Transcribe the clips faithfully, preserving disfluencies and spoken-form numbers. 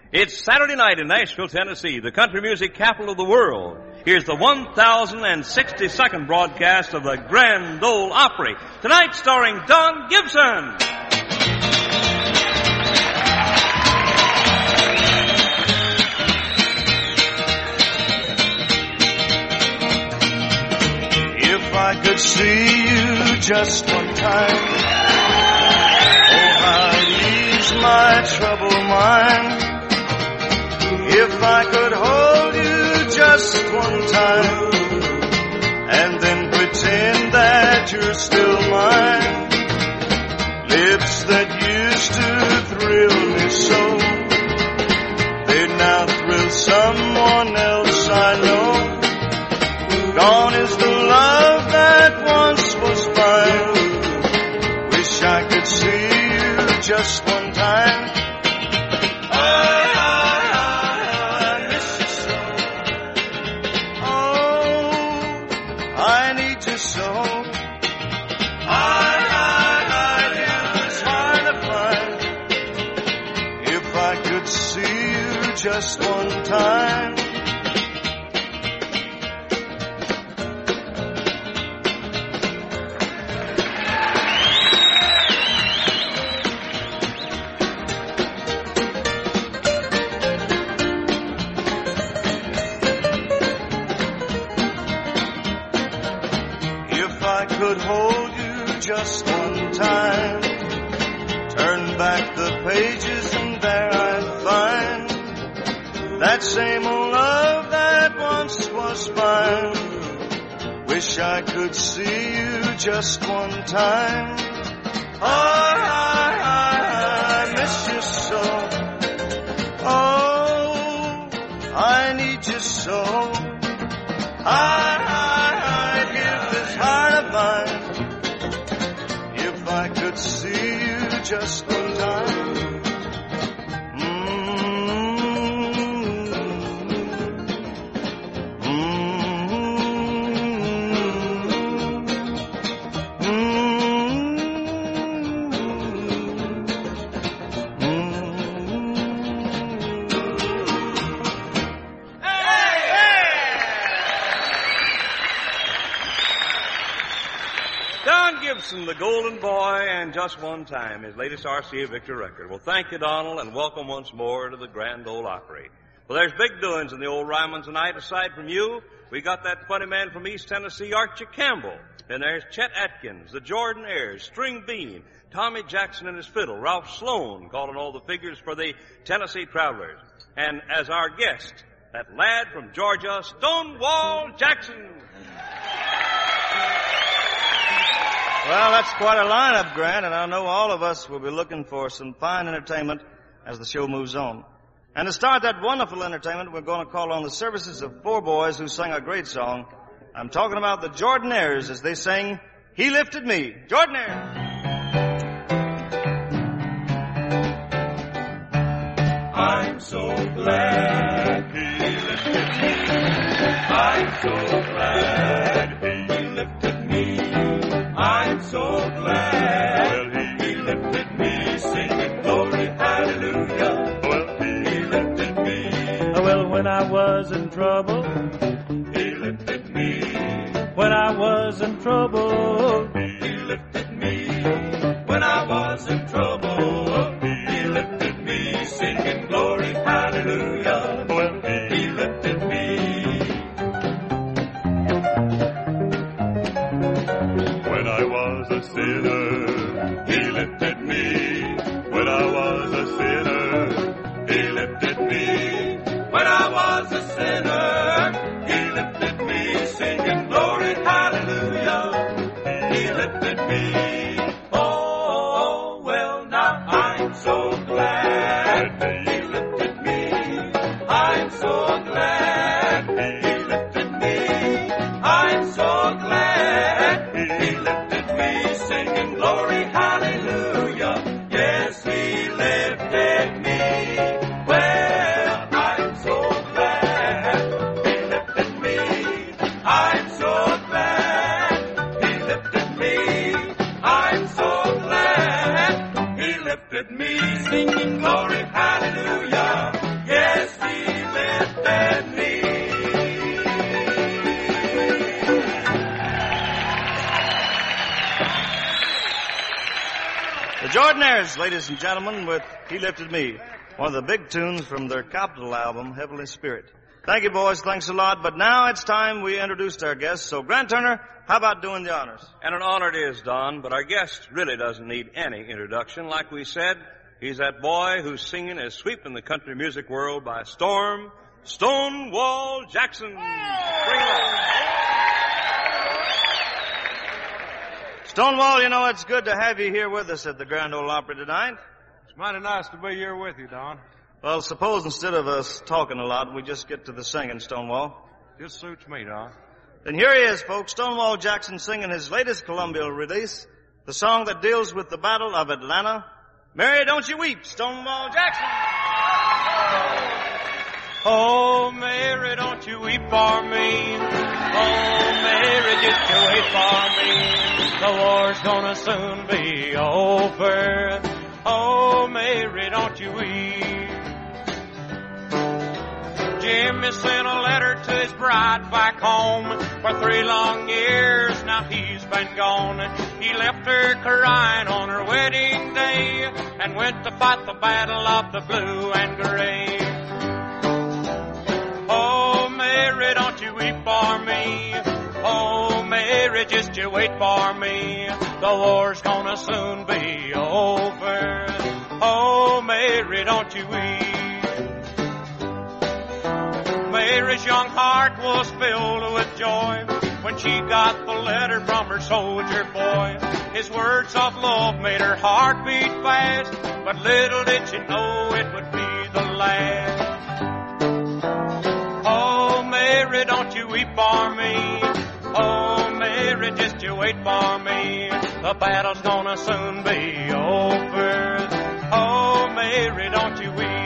It's Saturday night in Nashville, Tennessee, the country music capital of the world. Here's the one thousand sixty-second broadcast of the Grand Ole Opry. Tonight starring Don Gibson. If I could see you just one time, oh, I'd ease my troubled mind. If I could hold you just one time and then pretend that you're still mine, lips that used to thrill me so, they now thrill someone else I know. Gone is the love that once was mine. Wish I could see you just one time. I, I, I miss you so. Oh, I need you so. I, I, I, it's hard to find. If I could see you just one time. Could hold you just one time, turn back the pages and there I'd find that same old love that once was mine. Wish I could see you just one time. I, I, I miss you so. Oh, I need you so. I, I, I give this heart of mine. If I could see you just one time. The Golden Boy, and Just One Time, his latest R C A Victor record. Well, thank you, Donald, and welcome once more to the Grand Ole Opry. Well, there's big doings in the old Ryman tonight. Aside from you, we got that funny man from East Tennessee, Archie Campbell. And there's Chet Atkins, the Jordanaires, String Bean, Tommy Jackson and his fiddle, Ralph Sloan calling all the figures for the Tennessee Travelers. And as our guest, that lad from Georgia, Stonewall Jackson. Well, that's quite a lineup, Grant, and I know all of us will be looking for some fine entertainment as the show moves on. And to start that wonderful entertainment, we're going to call on the services of four boys who sang a great song. I'm talking about the Jordanaires as they sing, He Lifted Me. Jordanaires! I'm so glad He lifted me. I'm so glad He lifted me. I'm so glad well, he, he lifted me, singing glory, hallelujah. Well, he, he lifted me. Well, when I was in trouble, he lifted me. When I was in trouble, he lifted me. When I was in trouble, he lifted me, singing glory, hallelujah. Well, he, he lifted me. When I was a sinner, he lifted me. When I was a sinner, he lifted me. When I was a sinner, he lifted me, singing glory, hallelujah. He lifted me. Oh, well, now I'm so glad he lifted me. I'm so glad he lifted me. I'm so glad he lifted me, singing glory, hallelujah. Yes, he lifted me. Well, I'm so glad he lifted me. I'm so glad he lifted me. I'm so glad he lifted me, singing glory, hallelujah. Jordanaires, ladies and gentlemen, with He Lifted Me, one of the big tunes from their Capital album, Heavenly Spirit. Thank you, boys. Thanks a lot. But now it's time we introduced our guests. So, Grant Turner, how about doing the honors? And an honor it is, Don, but our guest really doesn't need any introduction. Like we said, he's that boy whose singing is sweeping the country music world by storm, Stonewall Jackson. Bring him on. Stonewall, you know, it's good to have you here with us at the Grand Ole Opry tonight. It's mighty nice to be here with you, Don. Well, suppose instead of us talking a lot, we just get to the singing, Stonewall. Just suits me, Don. Then here he is, folks, Stonewall Jackson singing his latest Columbia release, the song that deals with the Battle of Atlanta. Mary, don't you weep, Stonewall Jackson. Oh, Mary, don't you weep for me. Oh, Mary, just you wait for me. The war's gonna soon be over. Oh, Mary, don't you weep. Jimmy sent a letter to his bride back home. For three long years now he's been gone. He left her crying on her wedding day and went to fight the battle of the blue and gray. Oh, Mary, don't you weep for me. Oh, Mary, just you wait for me. The war's gonna soon be over. Oh, Mary, don't you weep. Mary's young heart was filled with joy when she got the letter from her soldier boy. His words of love made her heart beat fast, but little did she know it would be the last. Oh, Mary, don't you weep for me. Oh, Mary, just you wait for me. The battle's gonna soon be over. Oh, Mary, don't you weep.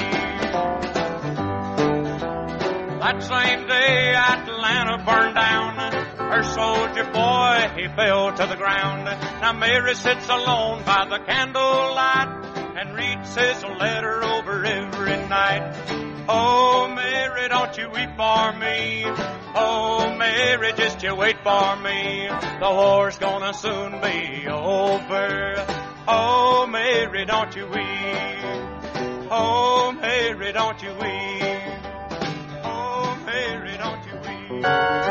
That same day Atlanta burned down. Her soldier boy, he fell to the ground. Now Mary sits alone by the candlelight and reads his letter over every night. Oh, Mary, don't you weep for me. Oh, Mary, just you wait for me. The war's gonna soon be over. Oh, Mary, don't you weep. Oh, Mary, don't you weep. Oh, Mary, don't you weep.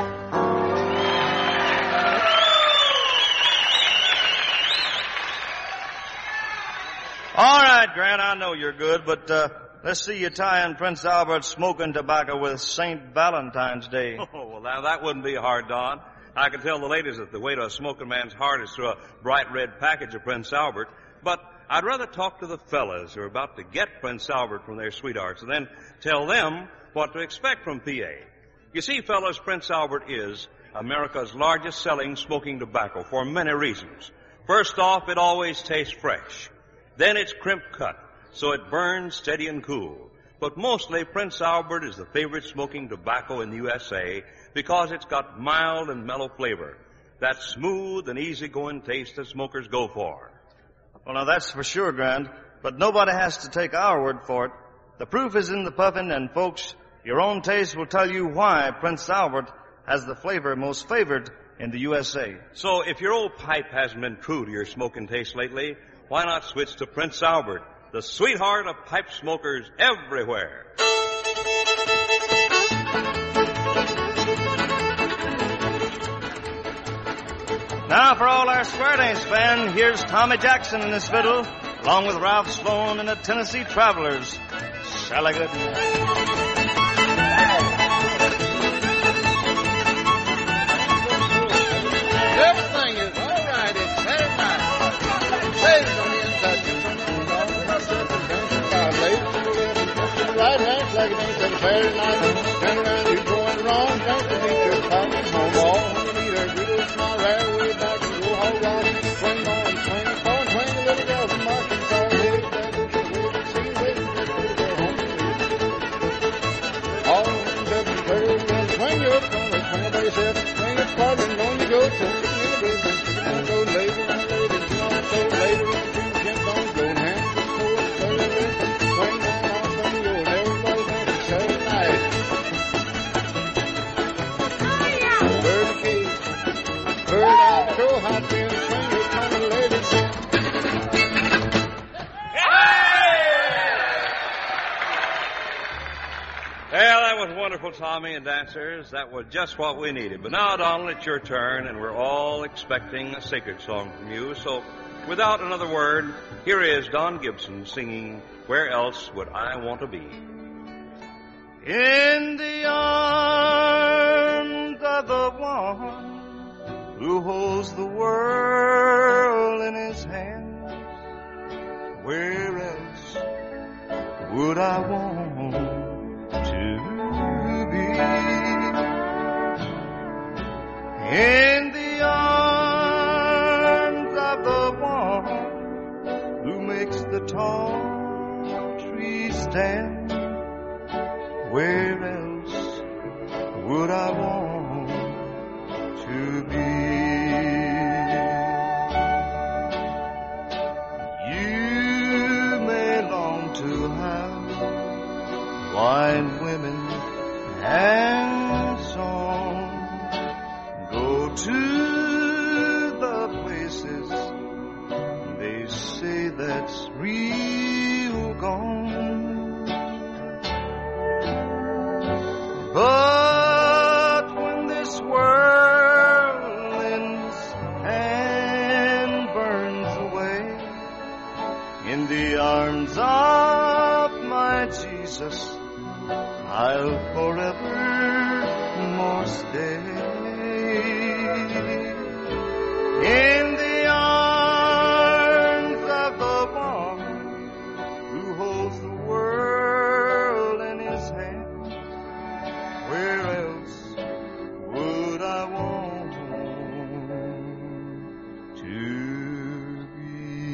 All right, Grant, I know you're good, but uh, let's see you tying Prince Albert smoking tobacco with Saint Valentine's Day. Oh, well, now that wouldn't be hard, Don. I can tell the ladies that the way to a smoking man's heart is through a bright red package of Prince Albert, but I'd rather talk to the fellas who are about to get Prince Albert from their sweethearts and then tell them what to expect from P A. You see, fellas, Prince Albert is America's largest selling smoking tobacco for many reasons. First off, it always tastes fresh. Then it's crimp cut, so it burns steady and cool. But mostly, Prince Albert is the favorite smoking tobacco in the U S A because it's got mild and mellow flavor, that smooth and easygoing taste that smokers go for. Well, now that's for sure, Grant, but nobody has to take our word for it. The proof is in the puffin', and folks, your own taste will tell you why Prince Albert has the flavor most favored in the U S A. So if your old pipe hasn't been true to your smoking taste lately, why not switch to Prince Albert, the sweetheart of pipe smokers everywhere? Now for all our Square Dance fans, here's Tommy Jackson and his fiddle, along with Ralph Sloan and the Tennessee Travelers. Shalagood. Everything is all right. It's Saturday night. Ladies on the inside, just on the outside. Ladies to the left, to the right hand, flag it ain't Saturday night. Turn around, you're going wrong. Don't you meet your partner home all when you meet her. Greet her, smile right away back and go hog wild. Swing on, swing a phone, swing a little girl from Arkansas. Ladies, that is the way to see ladies, that is their home to meet. All in seven, thirty, then swing you up on it, swing it by yourself, swing it farther and on you go. So was wonderful, Tommy and dancers. That was just what we needed. But now, Donald, it's your turn, and we're all expecting a sacred song from you. So, without another word, here is Don Gibson singing Where Else Would I Want to Be? In the arms of the one who holds the world in his hands, where else would I want to be? In the arms of the one who makes the tall trees stand, where else would I want to be? You may long to have wine, women, and song. Go to the places they say that's real gone. But when this world ends and burns away, in the arms of my Jesus, I'll forevermore stay. In the arms of the one who holds the world in his hand, where else would I want to be?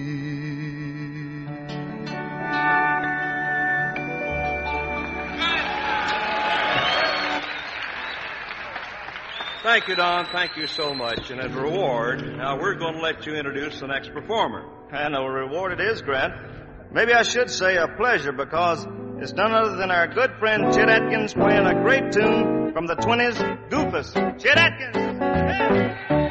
Thank you, Don. Thank you so much. And as a reward, now we're going to let you introduce the next performer. And a reward it is, Grant. Maybe I should say a pleasure, because it's none other than our good friend Chet Atkins playing a great tune from the twenties, Goofus. Chet Atkins! Hey!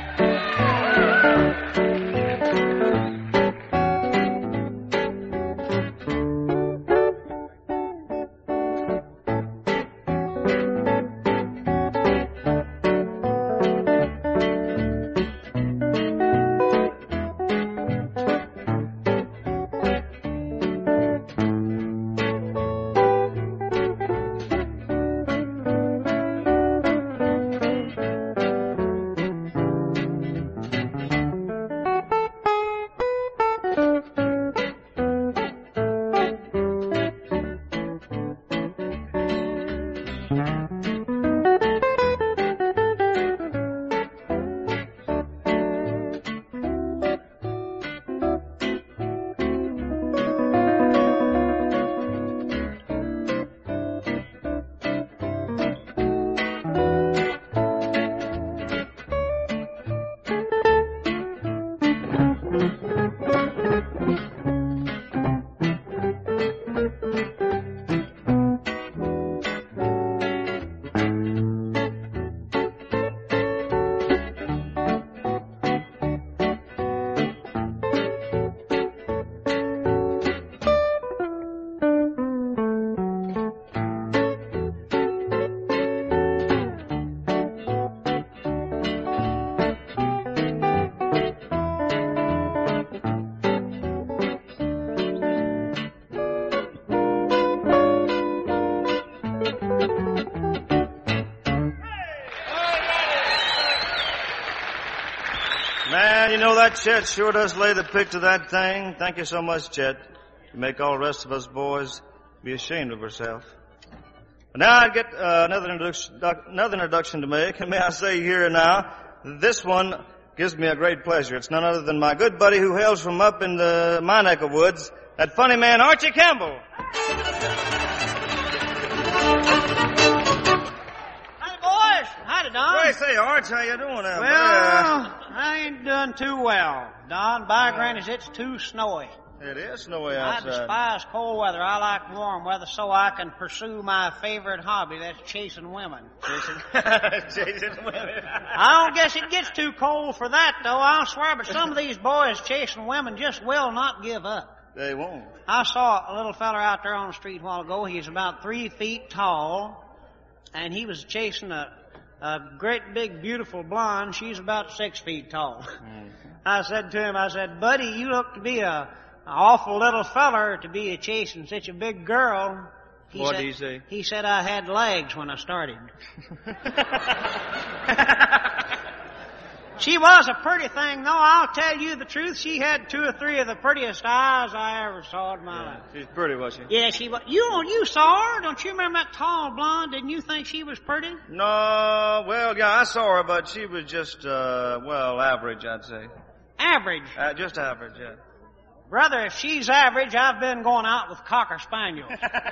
Man, you know, that Chet sure does lay the pick to that thing. Thank you so much, Chet. You make all the rest of us boys be ashamed of ourselves. But now I get uh, another, introduction, another introduction to make, and may I say here and now, this one gives me a great pleasure. It's none other than my good buddy who hails from up in the, my neck of woods, that funny man, Archie Campbell. Hi, boys. Howdy, Don. Hey, say, Arch, how you doing now? Well, I ain't done too well, Don. By grannies, it's too snowy. It is snowy I outside. despise cold weather. I like warm weather so I can pursue my favorite hobby, that's chasing women. Chasing, chasing women. I don't guess it gets too cold for that, though, I'll swear, but some of these boys chasing women just will not give up. They won't. I saw a little feller out there on the street a while ago. He's about three feet tall, and he was chasing a, a great big beautiful blonde. She's about six feet tall. Mm-hmm. I said to him, I said, buddy, you look to be a, a awful little feller to be a chasing such a big girl. He what said, did he say? He said I had legs when I started. She was a pretty thing, though. I'll tell you the truth. She had two or three of the prettiest eyes I ever saw in my yeah, life. She's pretty, was she? Yeah, she was. You, you saw her. Don't you remember that tall blonde? Didn't you think she was pretty? No, well, yeah, I saw her, but she was just, uh, well, average, I'd say. Average? Uh, just average, yeah. Brother, if she's average, I've been going out with Cocker Spaniels.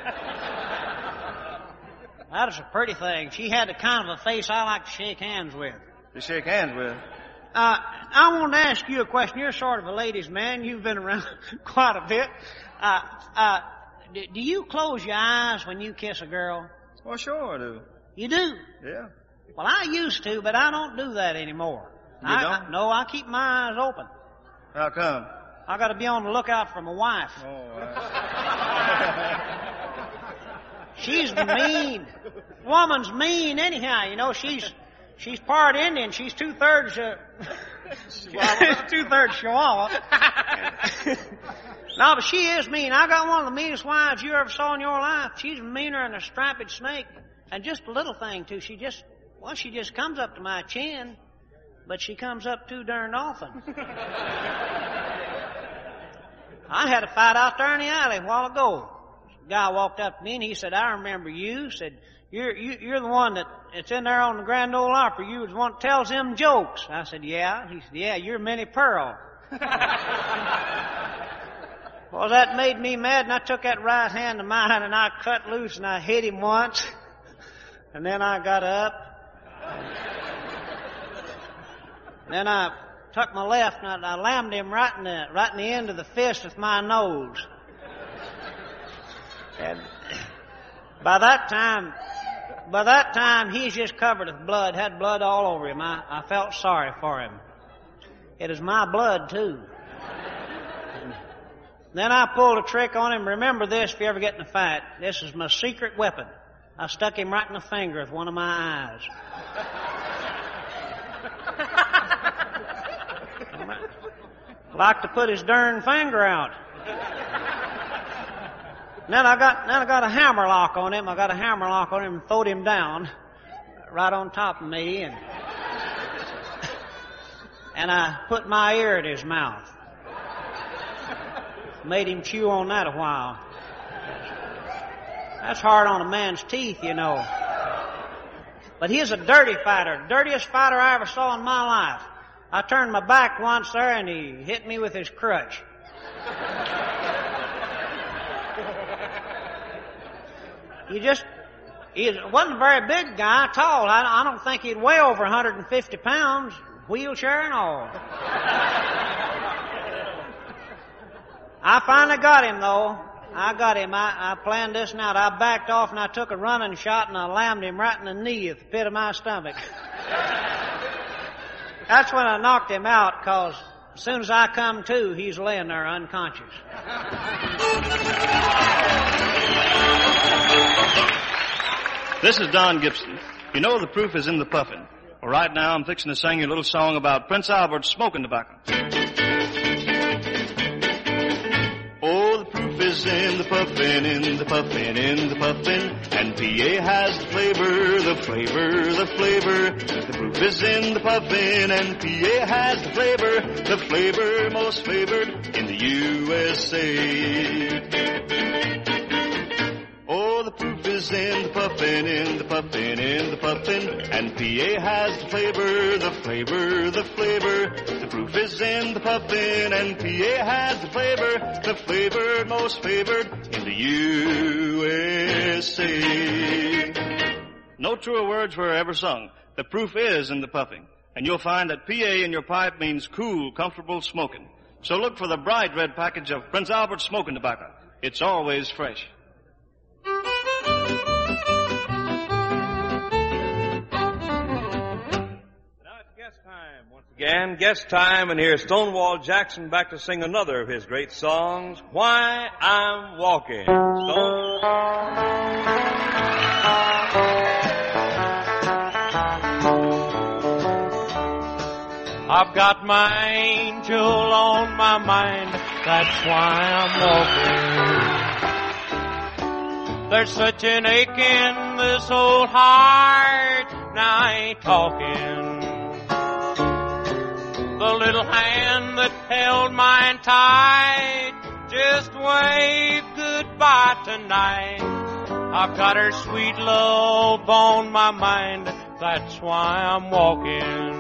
That is a pretty thing. She had the kind of a face I like to shake hands with. To shake hands with? Uh, I want to ask you a question. You're sort of a ladies' man. You've been around quite a bit. Uh, uh, do, do you close your eyes when you kiss a girl? Well, sure I do. You do? Yeah. Well, I used to, but I don't do that anymore. You I, don't? I, no, I keep my eyes open. How come? I got to be on the lookout for my wife. Oh, uh... She's mean. Woman's mean anyhow. You know, she's she's part Indian. She's two thirds uh, two thirds Chihuahua. No, but she is mean. I got one of the meanest wives you ever saw in your life. She's meaner than a striped snake. And just a little thing too. She just well, she just comes up to my chin, but she comes up too darn often. I had a fight out there in the alley a while ago. A guy walked up to me and he said, I remember you. Said, you're, you, you're the one that, that's in there on the Grand Ole Opry. You was the one that tells them jokes. I said, yeah. He said, yeah, you're Minnie Pearl. Well, that made me mad, and I took that right hand of mine and I cut loose and I hit him once. And then I got up. Then I took my left and I, I lammed him right in the, right in the end of the fist with my nose. And by that time, by that time, he's just covered with blood, had blood all over him. I, I felt sorry for him. It is my blood, too. And then I pulled a trick on him. Remember this if you ever get in a fight. This is my secret weapon. I stuck him right in the finger with one of my eyes. Like to put his darn finger out. Then I got then I got a hammer lock on him. I got a hammer lock on him and throwed him down right on top of me, and and I put my ear in his mouth. Made him chew on that a while. That's hard on a man's teeth, you know. But he's a dirty fighter, dirtiest fighter I ever saw in my life. I turned my back once there, and he hit me with his crutch. He just, he wasn't a very big guy, tall. I, I don't think he'd weigh over one hundred fifty pounds, wheelchair and all. I finally got him, though. I got him. I, I planned this out. I backed off and I took a running shot and I lammed him right in the knee at the pit of my stomach. That's when I knocked him out, because as soon as I come to, he's laying there unconscious. This is Don Gibson. You know the proof is in the puffin'. Well, right now I'm fixing to sing you a little song about Prince Albert's smoking tobacco. Oh, the proof is in the puffin', in the puffin', in the puffin', and P A has the flavor, the flavor, the flavor. The proof is in the puffin', and P A has the flavor, the flavor most favored in the U S A. Oh, the proof is in the puffin', in the puffin', in the puffin', and P A has the flavor, the flavor, the flavor. The proof is in the puffin', and P A has the flavor, the flavor most favored in the U S A. No truer words were ever sung. The proof is in the puffing, and you'll find that P A in your pipe means cool, comfortable smoking. So look for the bright red package of Prince Albert smoking tobacco. It's always fresh. Again, guest time, and here's Stonewall Jackson back to sing another of his great songs, Why I'm Walking. Stone... I've got my angel on my mind, that's why I'm walking. There's such an ache in this old heart, now I ain't talking. The little hand that held mine tight just waved goodbye tonight. I've got her sweet love on my mind, that's why I'm walking.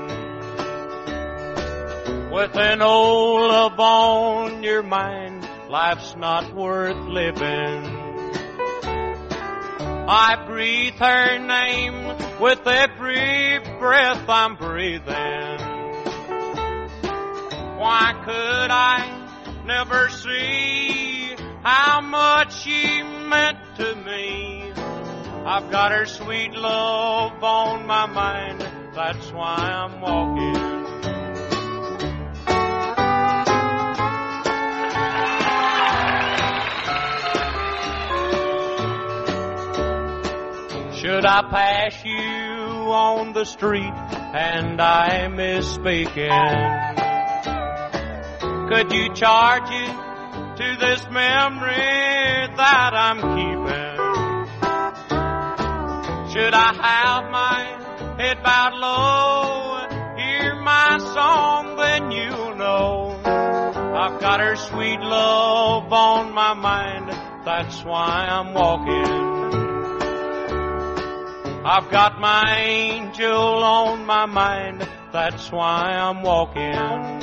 With an old love on your mind, life's not worth living. I breathe her name with every breath I'm breathing. Why could I never see how much she meant to me? I've got her sweet love on my mind, that's why I'm walking. Should I pass you on the street and I misspeaking? Could you charge it to this memory that I'm keeping? Should I have my head bowed low, hear my song, then you'll know I've got her sweet love on my mind, that's why I'm walking. I've got my angel on my mind, that's why I'm walking.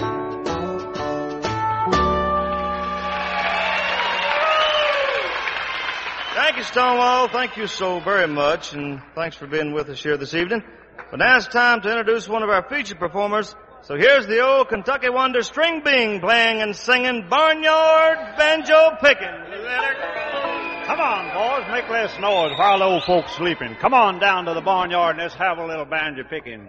Thank you, Stonewall. Thank you so very much, and thanks for being with us here this evening. But now it's time to introduce one of our featured performers. So here's the old Kentucky Wonder String Bean playing and singing Barnyard Banjo Picking. Come on, boys, make less noise while the old folks sleeping. Come on down to the barnyard and let's have a little banjo picking.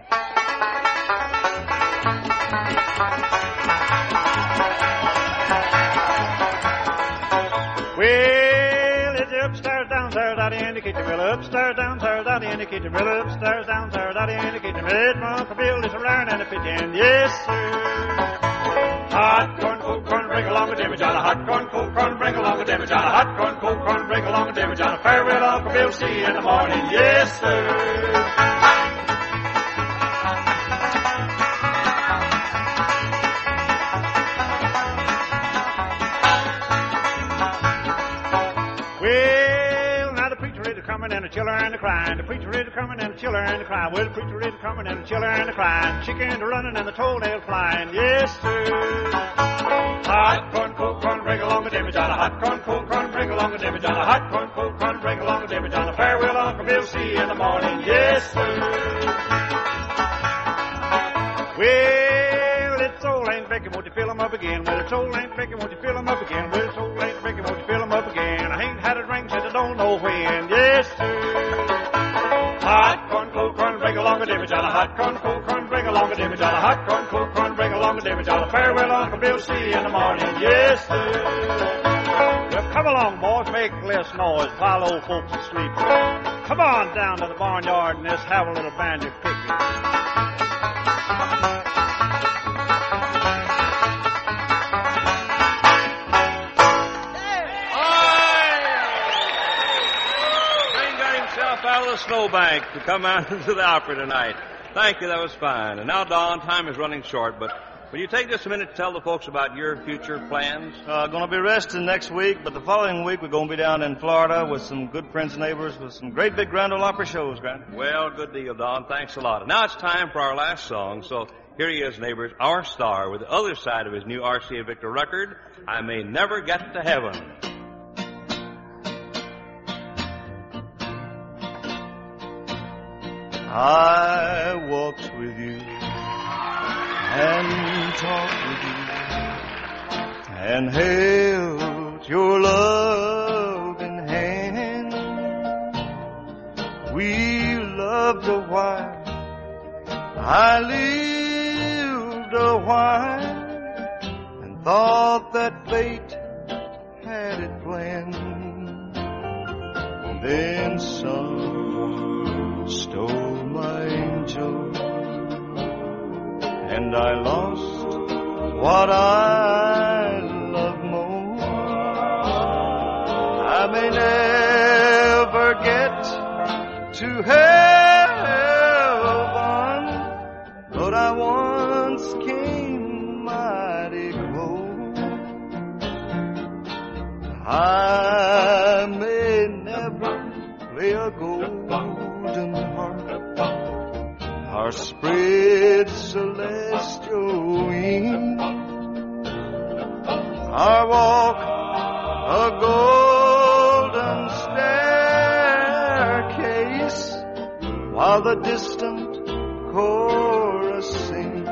Well, it's upstairs, downstairs, out in the kitchen. Well, upstairs, downstairs, out in the kitchen. Well, upstairs, downstairs, out in the kitchen. It's Uncle Bill is around and a pitching. Yes, sir. Hot corn, cold corn, bring along a dimmy John. Hot corn, cold corn, bring along a dimmy John. Hot corn, cold corn, bring along a dimmy John. Farewell, Uncle Bill, see you in the morning. Yes, sir. Well, now the preacher is coming and the chiller and the crying. The preacher is coming and the chiller and the crying. Well, the preacher is coming and the chiller and the crying. Chickens are running and the toenail flying. Yes, sir. Hot corn, cold corn, bring along a dimmy John. Hot corn, cold corn, bring along a dimmy John. Hot corn, cold corn, bring along a dimmy John. Farewell, Uncle Bill, see you in the morning. Yes, sir. Well, it's old Aunt Becky, won't you fill 'em up again? Well, it's old Aunt Becky, won't you fill 'em up again? Well, it's old Aunt Becky, won't you fill 'em up again? I ain't had a drink since I don't know when. Yes, sir. Hot corn, cold corn, bring along a dimmy John. Hot corn, cold corn, bring along a dimmy John. Hot corn, cold corn, bring along a dimmy John. Farewell, Uncle Bill, see you in the morning. Yes, sir. Well, come along, boys, make less noise while old folks are asleep. Come on down to the barnyard and let's have a little banjo picnic. Out of the snowbank to come out to the opera tonight. Thank you, that was fine. And now, Don, time is running short, but will you take just a minute to tell the folks about your future plans? Uh, going to be resting next week, but the following week we're going to be down in Florida with some good friends and neighbors with some great big Grand Ole Opry shows, Grant. Well, good deal, Don. Thanks a lot. And now it's time for our last song, so here he is, neighbors, our star with the other side of his new R C A Victor record, I May Never Get to Heaven. I walked with you and talked with you and held your loving hand. We loved a while, I lived a while, and thought that fate had it planned. And then some stole my angel, and I lost what I love most. I may never get to heaven, but I once came mighty close. I may never play a golden harp or spread celestial wings or walk a golden staircase while the distant chorus sings.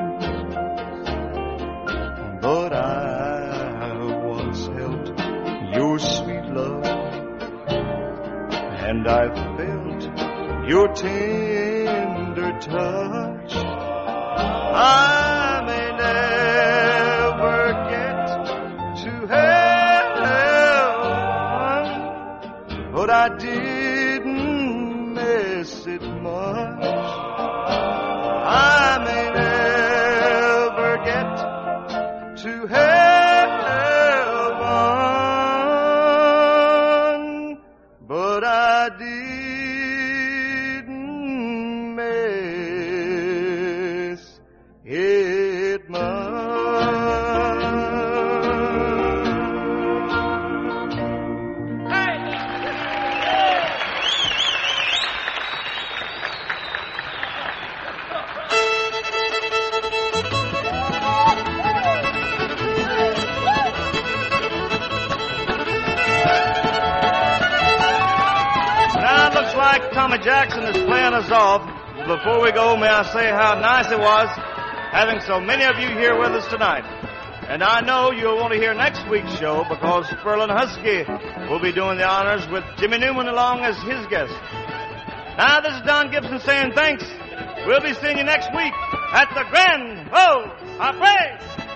But I once held your sweet love, and I felt your tender touch. I may never get to heaven, but I didn't miss it much. I may never get to heaven, but I didn't miss it much. Tommy Jackson is playing us off. Before we go, may I say how nice it was having so many of you here with us tonight. And I know you'll want to hear next week's show because Sperlin Husky will be doing the honors with Jimmy Newman along as his guest. Now, this is Don Gibson saying thanks. We'll be seeing you next week at the Grand Ole Opry.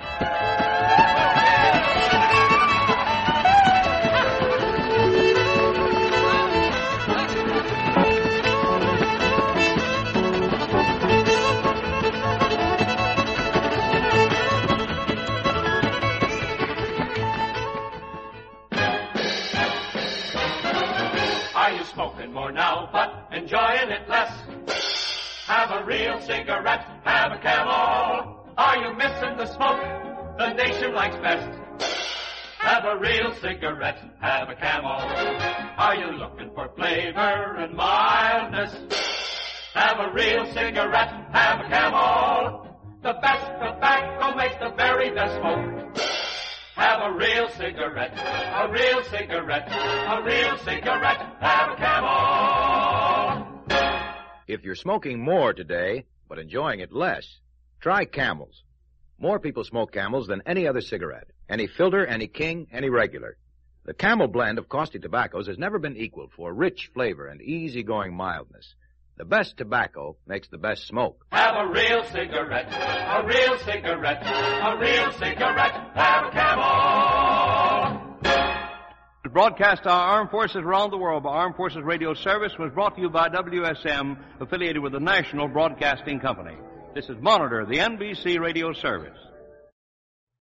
Smoking more now, but enjoying it less. Have a real cigarette, have a Camel. Are you missing the smoke the nation likes best? Have a real cigarette, have a Camel. Are you looking for flavor and mildness? Have a real cigarette, have a Camel. The best tobacco makes the very best smoke. Have a real cigarette, a real cigarette, a real cigarette, have a Camel. If you're smoking more today, but enjoying it less, try Camels. More people smoke Camels than any other cigarette. Any filter, any king, any regular. The Camel blend of costly tobaccos has never been equaled for rich flavor and easygoing mildness. The best tobacco makes the best smoke. Have a real cigarette, a real cigarette, a real cigarette, have a Camel. To broadcast our armed forces around the world by Armed Forces Radio Service was brought to you by W S M, affiliated with the National Broadcasting Company. This is Monitor, the N B C Radio Service.